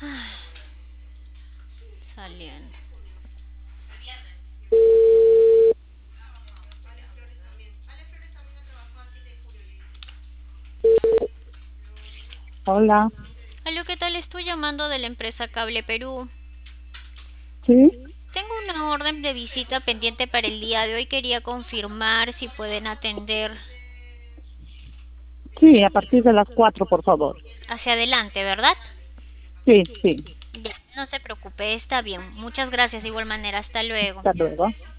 Saliendo. Hola, Aló, ¿qué tal? Estoy llamando de la empresa Cable Perú. sí, Tengo una orden de visita pendiente para el día de hoy. Quería confirmar si pueden atender sí, a partir de las 4, por favor. hacia adelante, ¿verdad? Sí, sí, Bien, no se preocupe, está bien. Muchas gracias de igual manera. Hasta luego. hasta luego.